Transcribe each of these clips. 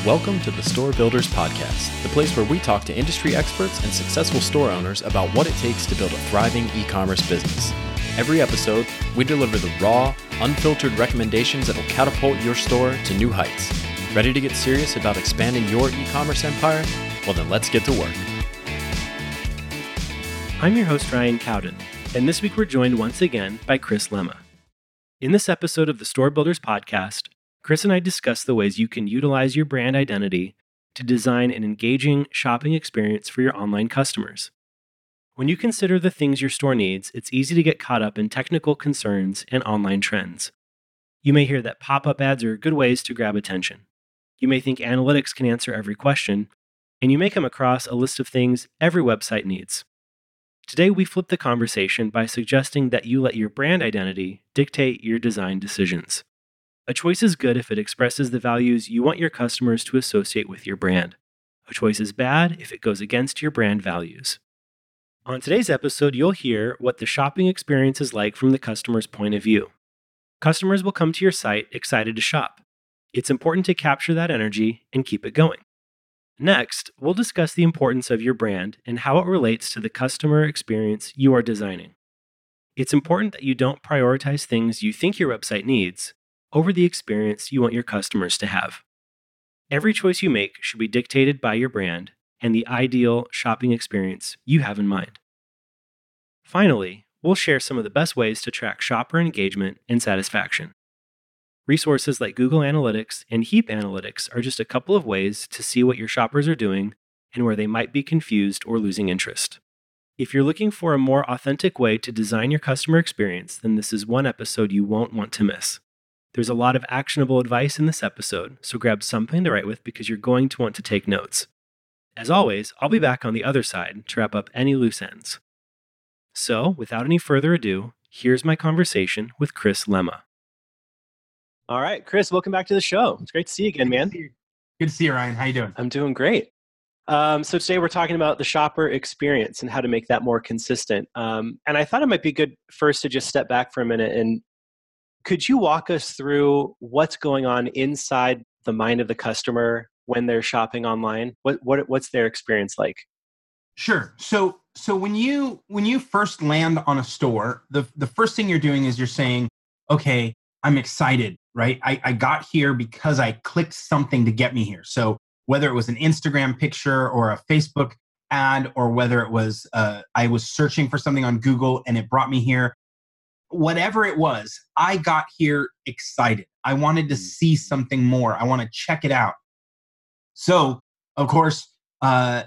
Welcome to the Store Builders Podcast, the place where we talk to industry experts and successful store owners about what it takes to build a thriving e-commerce business. Every episode, we deliver the raw, unfiltered recommendations that will catapult your store to new heights. Ready to get serious about expanding your e-commerce empire? Well, then let's get to work. I'm your host, Ryan Cowden, and this week we're joined once again by Chris Lemma. In this episode of the Store Builders Podcast, Chris and I discuss the ways you can utilize your brand identity to design an engaging shopping experience for your online customers. When you consider the things your store needs, it's easy to get caught up in technical concerns and online trends. You may hear that pop-up ads are good ways to grab attention. You may think analytics can answer every question, and you may come across a list of things every website needs. Today, we flip the conversation by suggesting that you let your brand identity dictate your design decisions. A choice is good if it expresses the values you want your customers to associate with your brand. A choice is bad if it goes against your brand values. On today's episode, you'll hear what the shopping experience is like from the customer's point of view. Customers will come to your site excited to shop. It's important to capture that energy and keep it going. Next, we'll discuss the importance of your brand and how it relates to the customer experience you are designing. It's important that you don't prioritize things you think your website needs over the experience you want your customers to have. Every choice you make should be dictated by your brand and the ideal shopping experience you have in mind. Finally, we'll share some of the best ways to track shopper engagement and satisfaction. Resources like Google Analytics and Heap Analytics are just a couple of ways to see what your shoppers are doing and where they might be confused or losing interest. If you're looking for a more authentic way to design your customer experience, then this is one episode you won't want to miss. There's a lot of actionable advice in this episode, so grab something to write with because you're going to want to take notes. As always, I'll be back on the other side to wrap up any loose ends. So, without any further ado, here's my conversation with Chris Lemma. All right, Chris, welcome back to the show. It's great to see you again, man. Good to see you, Ryan. How you doing? I'm doing great. So today we're talking about the shopper experience and how to make that more consistent. And I thought it might be good first to just step back for a minute. And could you walk us through what's going on inside the mind of the customer when they're shopping online? What's their experience like? Sure. So when you first land on a store, the first thing you're doing is you're saying, okay, I'm excited, right? I got here because I clicked something to get me here. So whether it was an Instagram picture or a Facebook ad, or whether it was I was searching for something on Google and it brought me here, whatever it was, I got here excited. I wanted to see something more. I want to check it out. So, of course, the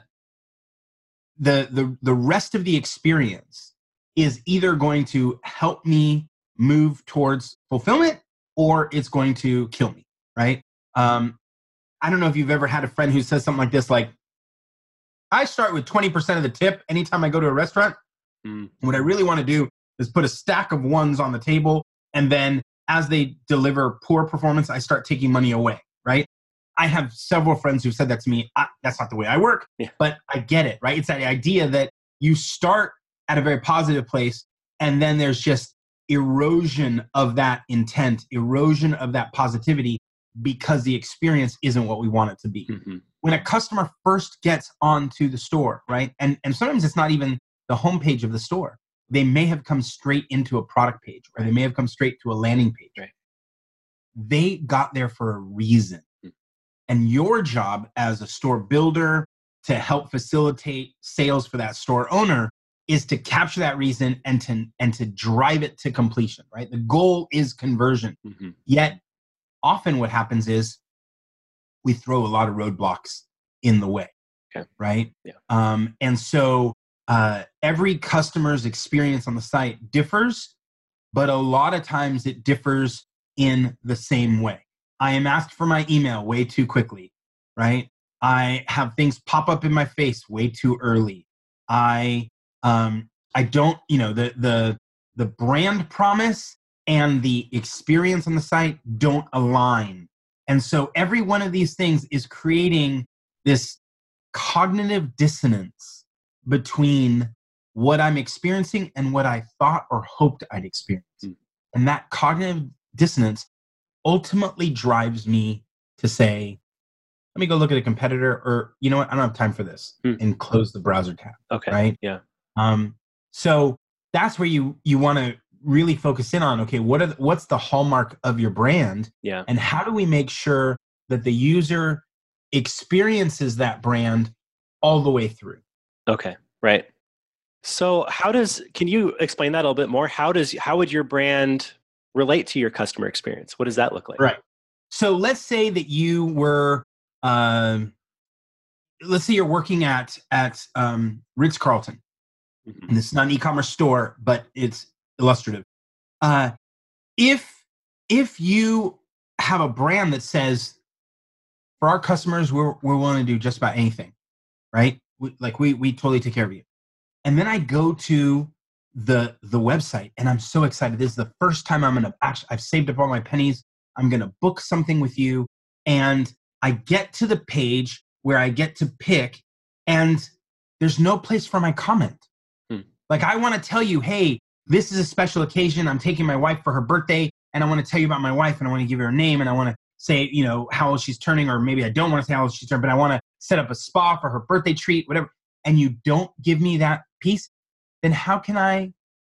rest of the experience is either going to help me move towards fulfillment or it's going to kill me, right? I don't know if you've ever had a friend who says something like this, like, I start with 20% of the tip anytime I go to a restaurant. What I really want to do is put a stack of ones on the table, and then as they deliver poor performance, I start taking money away, right? I have several friends who've said that to me. That's not the way I work, but I get it, right? It's that idea that you start at a very positive place, and then there's just erosion of that intent, erosion of that positivity, because the experience isn't what we want it to be. Mm-hmm. When a customer first gets onto the store, right? And sometimes it's not even the homepage of the store. They may have come straight into a product page, or they may have come straight to a landing page. Right. They got there for a reason. Mm-hmm. And your job as a store builder to help facilitate sales for that store owner is to capture that reason and to drive it to completion, right? The goal is conversion. Mm-hmm. Yet, often what happens is we throw a lot of roadblocks in the way, right? Yeah. And so every customer's experience on the site differs, but a lot of times it differs in the same way. I am asked for my email way too quickly, right? I have things pop up in my face way too early. I don't, the brand promise and the experience on the site don't align. And so every one of these things is creating this cognitive dissonance between what I'm experiencing and what I thought or hoped I'd experience. And that cognitive dissonance ultimately drives me to say, let me go look at a competitor, or you know what, I don't have time for this, and close the browser tab. Okay. Right. Yeah. So that's where you want to really focus in on, okay, what's the hallmark of your brand? Yeah. And how do we make sure that the user experiences that brand all the way through? Okay. Right. So can you explain that a little bit more? How would your brand relate to your customer experience? What does that look like? Right. So let's say that you were, let's say you're working at Ritz-Carlton. Mm-hmm. And this is not an e-commerce store, but it's illustrative. If you have a brand that says, for our customers, we're willing to do just about anything, right? We totally take care of you. And then I go to the website, and I'm so excited. This is the first time I've saved up all my pennies. I'm gonna book something with you, and I get to the page where I get to pick, and there's no place for my comment. Like, I want to tell you, hey, this is a special occasion. I'm taking my wife for her birthday, and I want to tell you about my wife, and I want to give her a name, and I want to say, how old she's turning, or maybe I don't want to say how old she's turning, but I want to set up a spa for her birthday treat, whatever. And you don't give me that piece, then how can I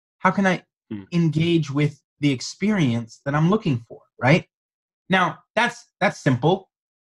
engage with the experience that I'm looking for, right? Now, that's simple.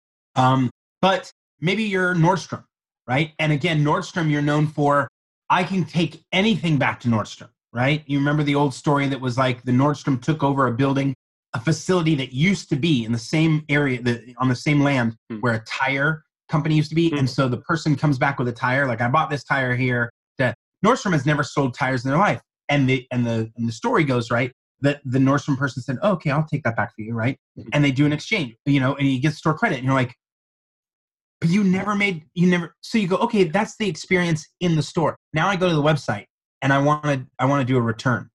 But maybe you're Nordstrom, right? And again, Nordstrom, you're known for, I can take anything back to Nordstrom, right? You remember the old story that was like the Nordstrom took over a building, a facility that used to be in the same area, on the same land where a tire company used to be. And so the person comes back with a tire, like, I bought this tire here. Nordstrom has never sold tires in their life. And the story goes, right, that the Nordstrom person said, oh, okay, I'll take that back for you, right? And they do an exchange, and you get store credit. And you're like, but so you go, okay, that's the experience in the store. Now I go to the website and I want to do a return.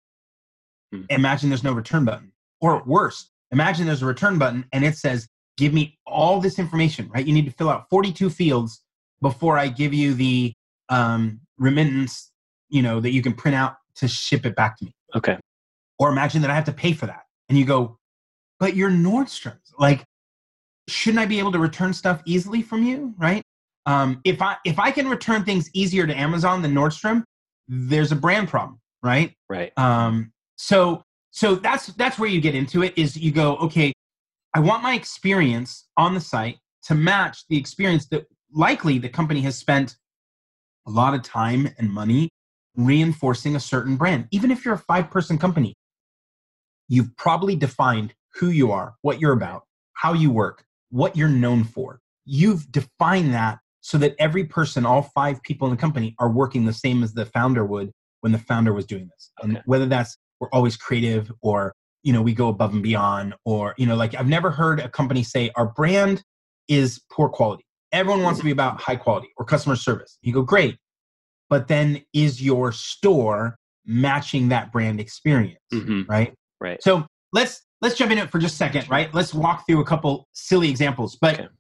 Imagine there's no return button. Or worse, imagine there's a return button and it says, give me all this information, right? You need to fill out 42 fields before I give you the remittance, that you can print out to ship it back to me. Okay. Or imagine that I have to pay for that. And you go, but you're Nordstrom's. Like, shouldn't I be able to return stuff easily from you, right? If I can return things easier to Amazon than Nordstrom, there's a brand problem, right? Right. So that's where you get into it, is you go, okay, I want my experience on the site to match the experience that likely the company has spent a lot of time and money reinforcing a certain brand. Even if you're a 5-person company, you've probably defined who you are, what you're about, how you work, what you're known for. You've defined that so that every person, all 5 people in the company, are working the same as the founder would when the founder was doing this. Okay. And whether that's, we're always creative, or, we go above and beyond, or, like, I've never heard a company say our brand is poor quality. Everyone wants to be about high quality or customer service. You go, great. But then is your store matching that brand experience, right? Right. So let's jump into it for just a second, right? Let's walk through a couple silly examples. But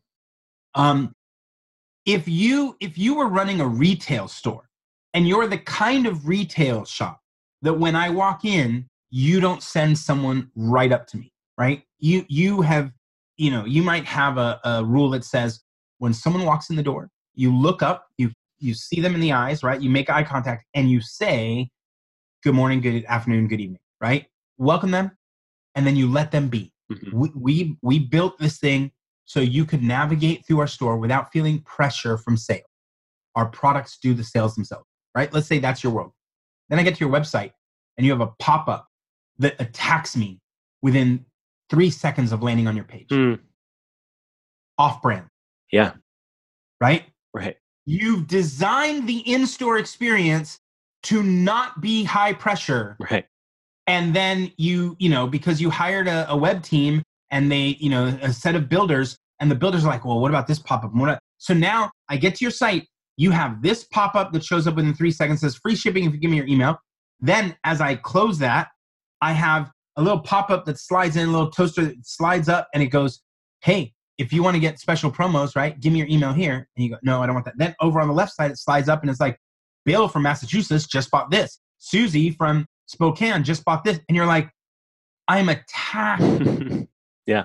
if you were running a retail store, and you're the kind of retail shop that when I walk in, you don't send someone right up to me, right? You have, you might have a rule that says when someone walks in the door, you look up, you see them in the eyes, right? You make eye contact and you say, good morning, good afternoon, good evening, right? Welcome them. And then you let them be. We built this thing so you could navigate through our store without feeling pressure from sales. Our products do the sales themselves, right? Let's say that's your world. Then I get to your website and you have a pop-up that attacks me within 3 seconds of landing on your page. Off-brand. Yeah. Right? Right. You've designed the in-store experience to not be high pressure. Right. And then because you hired a web team and they, a set of builders, and the builders are like, well, what about this pop-up? So now I get to your site, you have this pop-up that shows up within 3 seconds, says free shipping if you give me your email. Then as I close that, I have a little pop-up that slides in, a little toaster that slides up, and it goes, hey, if you want to get special promos, right, give me your email here. And you go, no, I don't want that. Then over on the left side, it slides up and it's like, Bill from Massachusetts just bought this. Susie from Spokane just bought this. And you're like, I'm attacked. Yeah.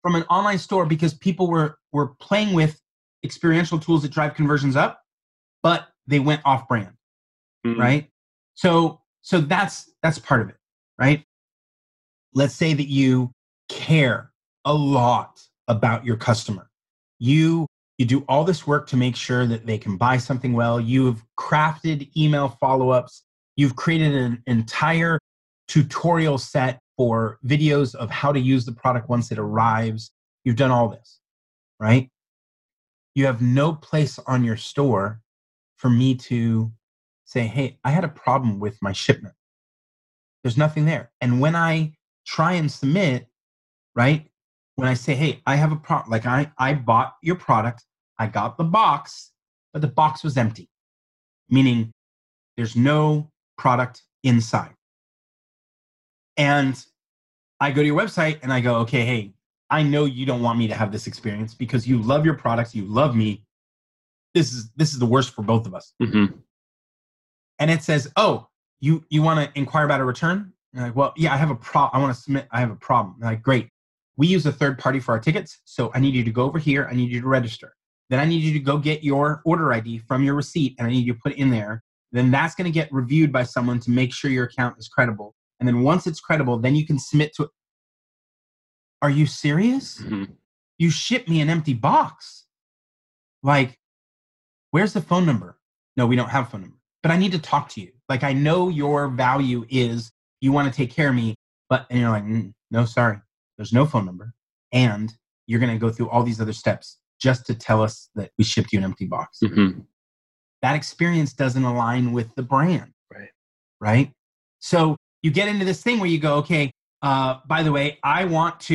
from an online store because people were playing with experiential tools that drive conversions up, but they went off brand, right? So that's part of it, right? Let's say that you care a lot about your customer. You do all this work to make sure that they can buy something well. You've crafted email follow-ups. You've created an entire tutorial set for videos of how to use the product once it arrives. You've done all this, right? You have no place on your store for me to say, hey, I had a problem with my shipment. There's nothing there. And when I try and submit, right? When I say, hey, I have a problem, like I bought your product, I got the box, but the box was empty, meaning there's no product inside. And I go to your website and I go, okay, hey, I know you don't want me to have this experience because you love your products, you love me. This is the worst for both of us. Mm-hmm. And it says, oh, you want to inquire about a return? And I'm like, well, yeah, I have a problem. I want to submit. I have a problem. And I'm like, great. We use a third party for our tickets. So I need you to go over here. I need you to register. Then I need you to go get your order ID from your receipt and I need you to put it in there. Then that's going to get reviewed by someone to make sure your account is credible. And then once it's credible, then you can submit to it. Are you serious? Mm-hmm. You ship me an empty box. Like, where's the phone number? No, we don't have a phone number. But I need to talk to you. Like, I know your value is you want to take care of me, and you're like, no, sorry. There's no phone number. And you're going to go through all these other steps just to tell us that we shipped you an empty box. Mm-hmm. That experience doesn't align with the brand. Right? So you get into this thing where you go, okay, by the way, I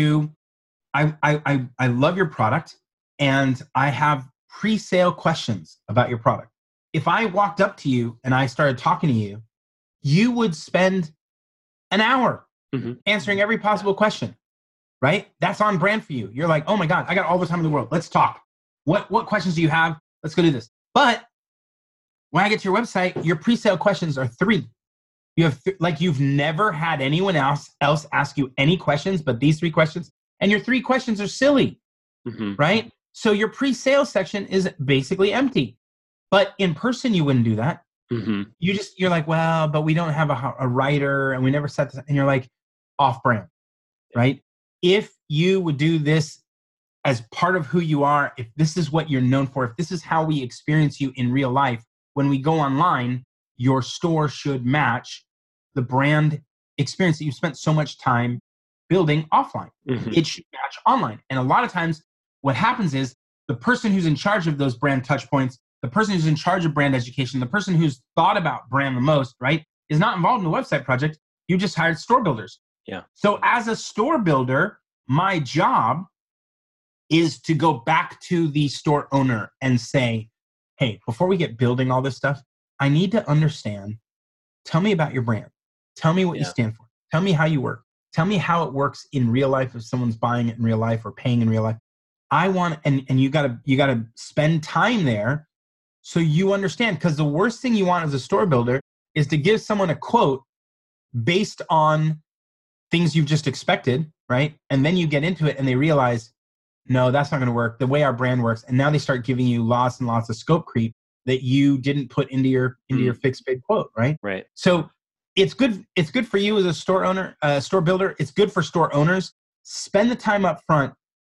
love your product and I have pre-sale questions about your product. If I walked up to you and I started talking to you, you would spend an hour answering every possible question, right? That's on brand for you. You're like, oh my God, I got all the time in the world. Let's talk. What questions do you have? Let's go do this. But when I get to your website, your pre-sale questions are 3. You have you've never had anyone else ask you any questions but these 3 questions, and your 3 questions are silly, right? So your pre-sale section is basically empty. But in person, you wouldn't do that. You're like, well, but we don't have a writer, and we never set this, and you're like, off-brand, right? If you would do this as part of who you are, if this is what you're known for, if this is how we experience you in real life, when we go online, your store should match the brand experience that you've spent so much time building offline. It should match online. And a lot of times what happens is the person who's in charge of those brand touch points, the person who's in charge of brand education, the person who's thought about brand the most, right, is not involved in the website project. You just hired store builders. Yeah. So as a store builder, my job is to go back to the store owner and say, hey, before we get building all this stuff, I need to understand, tell me about your brand. Tell me what you stand for. Tell me how you work. Tell me how it works in real life if someone's buying it in real life or paying in real life. I want, and you gotta spend time there so you understand, because the worst thing you want as a store builder is to give someone a quote based on things you've just expected, right? And then you get into it and they realize, no, that's not going to work the way our brand works. And now they start giving you lots and lots of scope creep that you didn't put into your fixed bid quote, right? Right. So it's good for you as a store owner, store builder. It's good for store owners. Spend the time up front.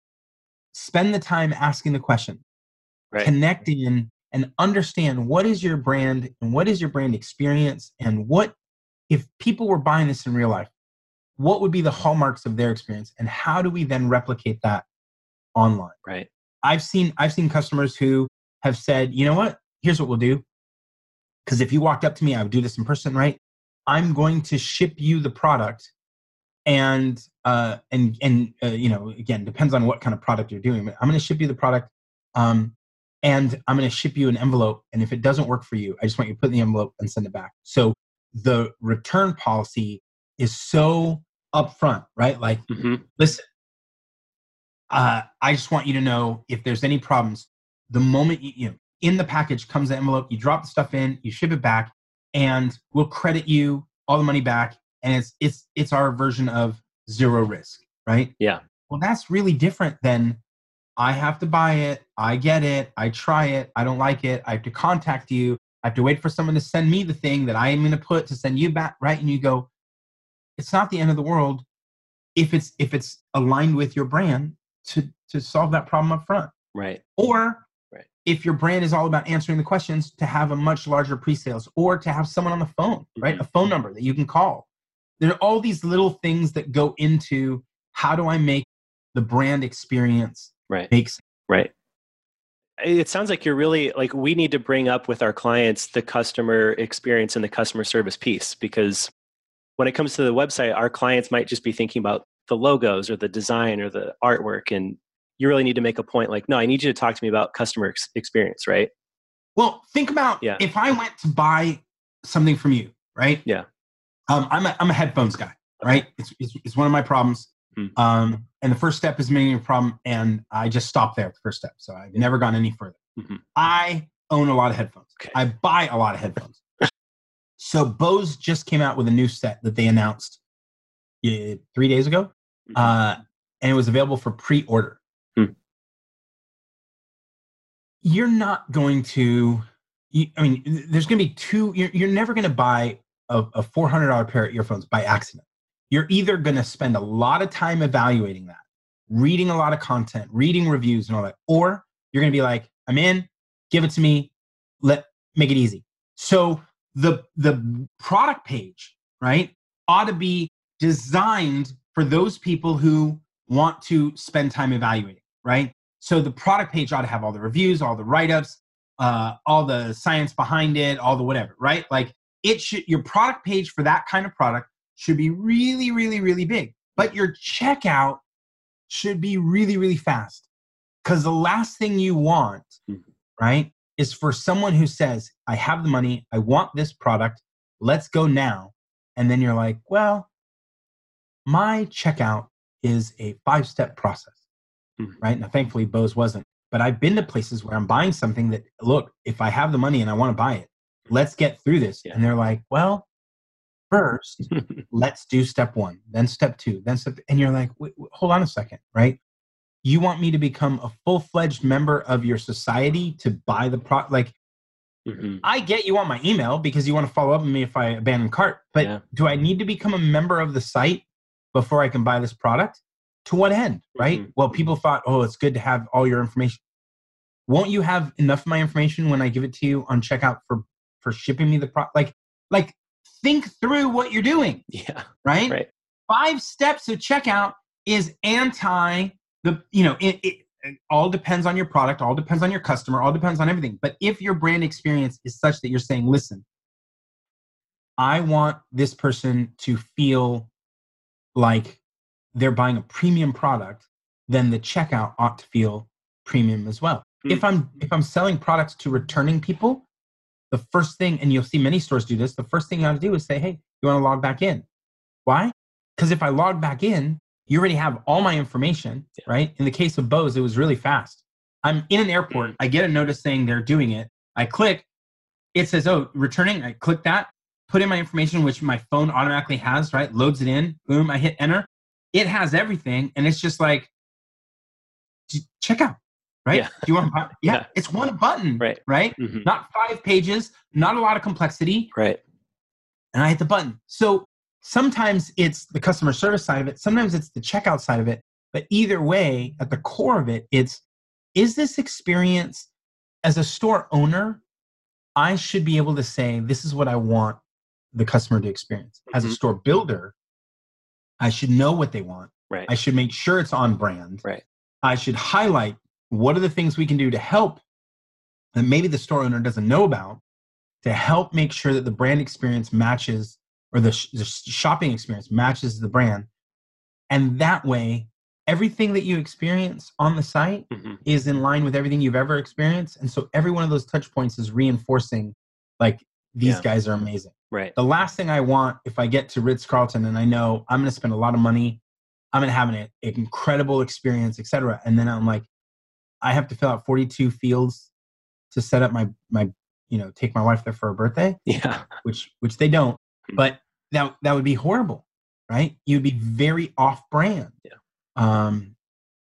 Spend the time asking the question. Right. Connect in and understand what is your brand and what is your brand experience, and what, if people were buying this in real life, what would be the hallmarks of their experience, and how do we then replicate that online? Right. I've seen customers who have said, you know what, here's what we'll do. Because if you walked up to me, I would do this in person, right? I'm going to ship you the product, and you know, again, depends on what kind of product you're doing, but I'm going to ship you the product, and I'm going to ship you an envelope. And if it doesn't work for you, I just want you to put it in the envelope and send it back. So the return policy is so upfront, right? Like, listen, I just want you to know if there's any problems, the moment you know, in the package comes the envelope, you drop the stuff in, you ship it back, and we'll credit you all the money back. And it's our version of zero risk, right? Yeah. Well, that's really different than I have to buy it. I get it. I try it. I don't like it. I have to contact you. I have to wait for someone to send me the thing that I am going to put to send you back. Right. And you go, it's not the end of the world if it's aligned with your brand to solve that problem up front. Right. Or right. if your brand is all about answering the questions, to have a much larger pre-sales, or to have someone on the phone, right? Mm-hmm. A phone number that you can call. There are all these little things that go into how do I make the brand experience make sense. Right. It sounds like you're really like, we need to bring up with our clients the customer experience and the customer service piece, because when it comes to the website, our clients might just be thinking about the logos or the design or the artwork. And you really need to make a point like, no, I need you to talk to me about customer experience, right? Well, think about if I went to buy something from you, right? Yeah. I'm a headphones guy, right? It's one of my problems. Mm-hmm. And the first step is making a problem, and I just stopped there at the first step. So I've never gone any further. Mm-hmm. I own a lot of headphones. Okay. I buy a lot of headphones. So Bose just came out with a new set that they announced 3 days ago. Mm-hmm. And it was available for pre-order. Mm-hmm. You're not going to, there's going to be you're never going to buy a $400 pair of earphones by accident. You're either going to spend a lot of time evaluating that, reading a lot of content, reading reviews and all that, or you're going to be like, I'm in, give it to me, make it easy. So the product page, right, ought to be designed for those people who want to spend time evaluating, right? So the product page ought to have all the reviews, all the write-ups, all the science behind it, all the whatever, right? Like your product page for that kind of product should be really, really, really big. But your checkout should be really, really fast. Because the last thing you want, right, is for someone who says, I have the money, I want this product, let's go now. And then you're like, well, my checkout is a 5-step process, right? Now, thankfully, Bose wasn't. But I've been to places where I'm buying something that, look, if I have the money and I want to buy it, let's get through this. Yeah. And they're like, well, first, let's do step 1, then step 2, then step, and you're like, wait, hold on a second, right? You want me to become a full-fledged member of your society to buy the product? Like, I get you want my email because you want to follow up with me if I abandon cart, but do I need to become a member of the site before I can buy this product? To what end, right? Well, people thought, oh, it's good to have all your information. Won't you have enough of my information when I give it to you on checkout for shipping me the product? Like, think through what you're doing. Yeah. Right? 5 steps of checkout is anti the, it all depends on your product, all depends on your customer, all depends on everything. But if your brand experience is such that you're saying, listen, I want this person to feel like they're buying a premium product, then the checkout ought to feel premium as well. If I'm selling products to returning people, the first thing, and you'll see many stores do this, the first thing you ought to do is say, hey, you want to log back in? Why? Because if I log back in, you already have all my information, right? In the case of Bose, it was really fast. I'm in an airport. I get a notice saying they're doing it. I click. It says, oh, returning. I click that, put in my information, which my phone automatically has, right? Loads it in. Boom, I hit enter. It has everything. And it's just like, check out, right? Yeah. Do you want to buy? It's one button, right? Mm-hmm. Not 5 pages, not a lot of complexity. Right. And I hit the button. So sometimes it's the customer service side of it. Sometimes it's the checkout side of it. But either way, at the core of it, is this experience as a store owner, I should be able to say, this is what I want the customer to experience. As a store builder, I should know what they want. Right. I should make sure it's on brand. Right. I should highlight what are the things we can do to help that maybe the store owner doesn't know about, to help make sure that the brand experience matches, or the shopping experience matches the brand. And that way, everything that you experience on the site is in line with everything you've ever experienced. And so every one of those touch points is reinforcing, like, these guys are amazing. Right. The last thing I want, if I get to Ritz-Carlton and I know I'm going to spend a lot of money, I'm going to have an incredible experience, etc. And then I'm like, I have to fill out 42 fields to set up my take my wife there for her birthday. Yeah. Which they don't. But that would be horrible, right? You'd be very off brand. Yeah.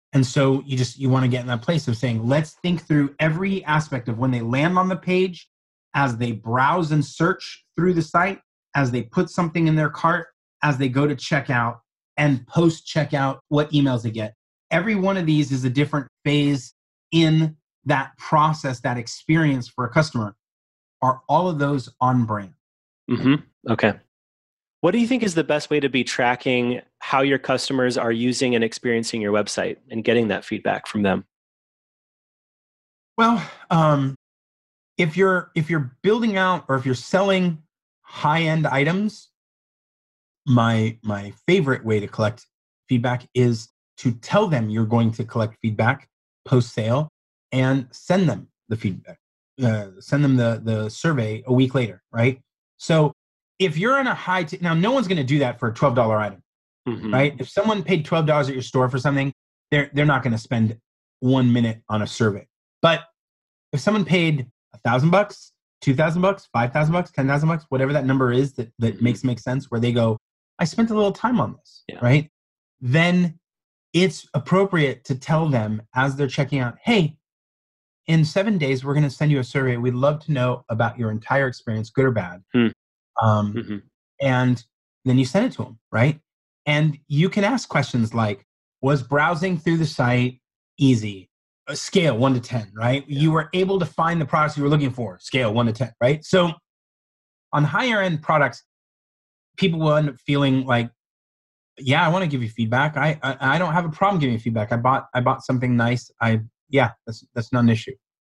And so you want to get in that place of saying, let's think through every aspect of when they land on the page, as they browse and search through the site, as they put something in their cart, as they go to checkout, and post checkout, what emails they get. Every one of these is a different phase in that process, that experience for a customer. Are all of those on brand? Okay. What do you think is the best way to be tracking how your customers are using and experiencing your website and getting that feedback from them? Well, if you're building out or if you're selling high-end items, my favorite way to collect feedback is to tell them you're going to collect feedback post-sale and send them the feedback. Send them the survey a week later, right? So if you're in a now no one's going to do that for a $12 item, right? If someone paid $12 at your store for something, they're not going to spend 1 minute on a survey. But if someone paid $1,000, $2,000, $5,000, $10,000, whatever that number is that makes sense, where they go, I spent a little time on this, right? Then it's appropriate to tell them as they're checking out, hey, in 7 days, we're going to send you a survey. We'd love to know about your entire experience, good or bad. And then you send it to them, right? And you can ask questions like, was browsing through the site easy? A scale 1 to 10, right? Yeah. You were able to find the products you were looking for, scale 1 to 10, right? So on higher end products, people will end up feeling like, yeah, I want to give you feedback. I don't have a problem giving you feedback. I bought something nice. That's not an issue.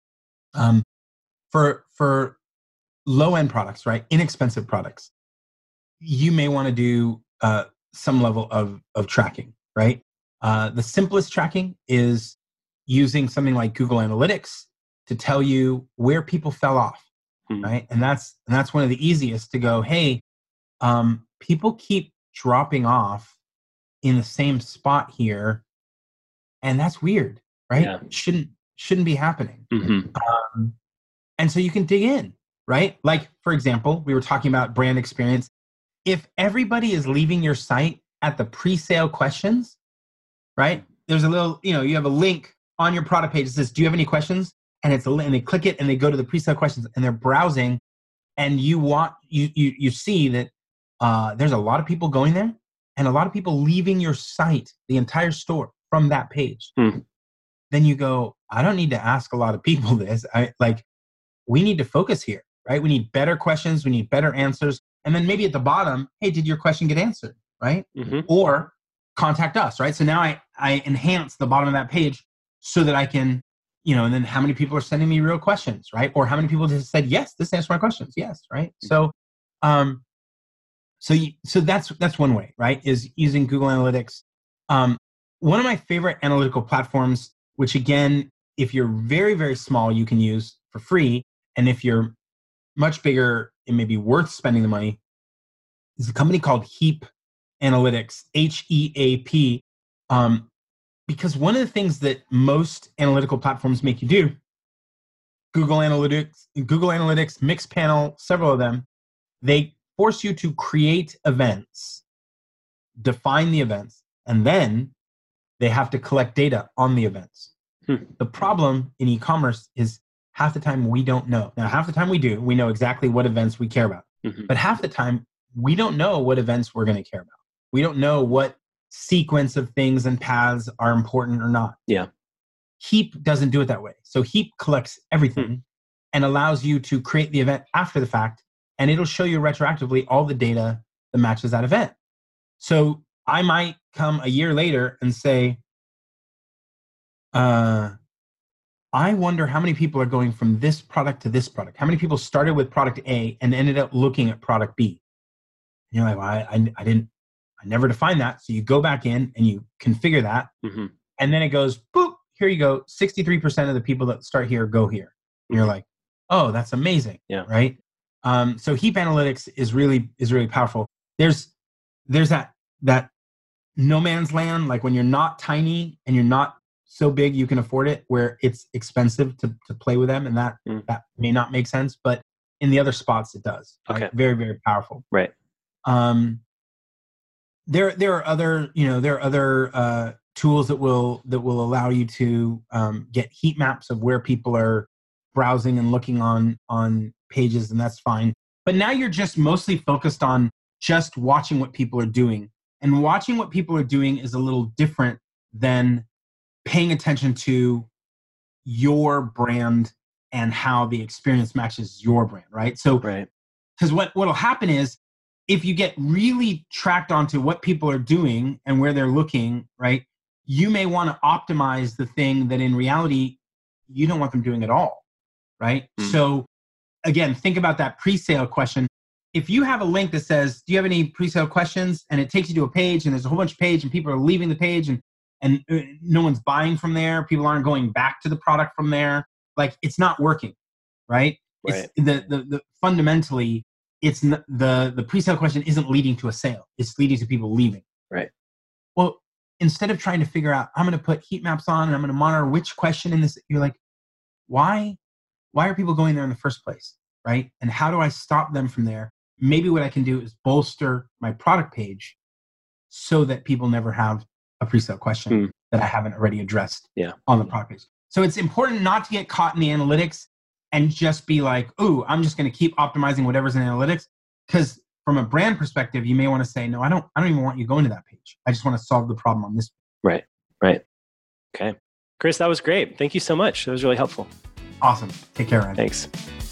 For low end products, right? Inexpensive products, you may want to do some level of tracking, right? The simplest tracking is using something like Google Analytics to tell you where people fell off, right? And that's one of the easiest to go, hey, people keep dropping off in the same spot here, and that's weird, right? Yeah. Shouldn't be happening. And so you can dig in, right? Like, for example, we were talking about brand experience. If everybody is leaving your site at the pre-sale questions, right? There's a little, you have a link on your product page that says, do you have any questions? And and they click it and they go to the pre-sale questions and they're browsing, and you see that there's a lot of people going there and a lot of people leaving your site, the entire store, from that page. Then you go, I don't need to ask a lot of people this. We need to focus here, right? We need better questions. We need better answers. And then maybe at the bottom, hey, did your question get answered, right? Or contact us, right? So now I enhance the bottom of that page so that I can, and then how many people are sending me real questions, right? Or how many people just said, yes, this answers my questions. Yes, right? So, so that's one way, right? Is using Google Analytics. One of my favorite analytical platforms, which again, if you're very, very small, you can use for free. And if you're much bigger, it may be worth spending the money, is a company called Heap Analytics, HEAP. Because one of the things that most analytical platforms make you do, Google Analytics, Mixpanel, several of them, they force you to create events, define the events, and then they have to collect data on the events. The problem in e-commerce is half the time we don't know. Now, half the time we do. We know exactly what events we care about. But half the time, we don't know what events we're going to care about. We don't know what sequence of things and paths are important or not. Yeah. Heap doesn't do it that way. So Heap collects everything and allows you to create the event after the fact, and it'll show you retroactively all the data that matches that event. So I might come a year later and say, I wonder how many people are going from this product to this product. How many people started with product A and ended up looking at product B? And you're like, well, I never defined that. So you go back in and you configure that. And then it goes, boop, here you go. 63% of the people that start here go here. And you're like, oh, that's amazing. Yeah. Right. So Heap Analytics is really powerful. There's that no man's land, like when you're not tiny and you're not so big you can afford it, where it's expensive to play with them, and that may not make sense, but in the other spots it does. Okay. Right? Very, very powerful. Right. There are other tools that will allow you to get heat maps of where people are browsing and looking on pages, and that's fine. But now you're just mostly focused on just watching what people are doing. And watching what people are doing is a little different than paying attention to your brand and how the experience matches your brand, right? So, because what'll happen is, if you get really tracked onto what people are doing and where they're looking, right, you may want to optimize the thing that in reality you don't want them doing at all, right? So again, think about that pre-sale question. If you have a link that says, do you have any pre-sale questions? And it takes you to a page, and there's a whole bunch of page, and people are leaving the page, and no one's buying from there. People aren't going back to the product from there. Like, it's not working, right? It's the fundamentally, it's the pre-sale question isn't leading to a sale. It's leading to people leaving. Right. Well, instead of trying to figure out, I'm going to put heat maps on and I'm going to monitor which question in this, you're like, why are people going there in the first place, right? And how do I stop them from there? Maybe what I can do is bolster my product page so that people never have a pre-sale question that I haven't already addressed on the product page. So it's important not to get caught in the analytics and just be like, ooh, I'm just going to keep optimizing whatever's in analytics. Because from a brand perspective, you may want to say, no, I don't even want you going to that page. I just want to solve the problem on this. Right. Okay. Chris, that was great. Thank you so much. That was really helpful. Awesome. Take care, Ryan. Thanks.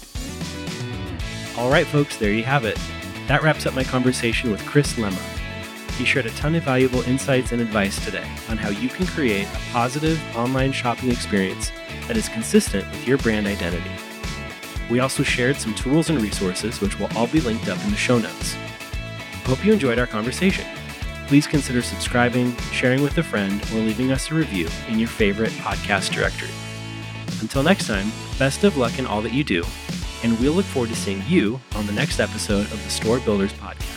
All right, folks, there you have it. That wraps up my conversation with Chris Lema. He shared a ton of valuable insights and advice today on how you can create a positive online shopping experience that is consistent with your brand identity. We also shared some tools and resources, which will all be linked up in the show notes. Hope you enjoyed our conversation. Please consider subscribing, sharing with a friend, or leaving us a review in your favorite podcast directory. Until next time, best of luck in all that you do, and we'll look forward to seeing you on the next episode of the Store Builders Podcast.